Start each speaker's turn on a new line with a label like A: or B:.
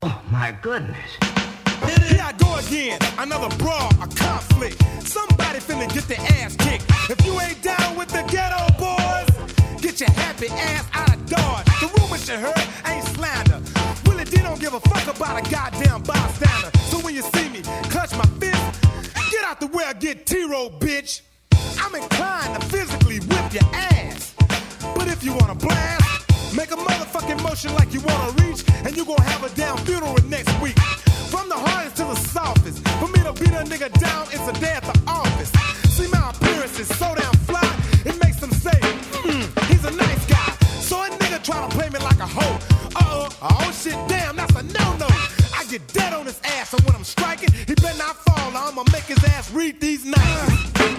A: Oh, my goodness.
B: Here I go again, another brawl, a conflict. Somebody finna get their ass kicked. If you ain't down with the ghetto boys, get your happy ass out of Dodge. The rumors you heard ain't slander. Willie D don't give a fuck about a goddamn bystander. So when you see me clutch my fist, get out the way or get T-Row, bitch. I'm inclined to physically whip your ass. But if you wanna blast, make a motherfucking motion like you wanna reach, and you gon' have a damn funeral next week. From the hardest to the softest, for me to beat a nigga down, it's a day at the office. See, my appearance is so damn fly, it makes them say, he's a nice guy. So a nigga try to play me like a hoe. Oh shit, damn, that's a no-no. I get dead on his ass, and when I'm striking, he better not fall, or I'ma make his ass read these names.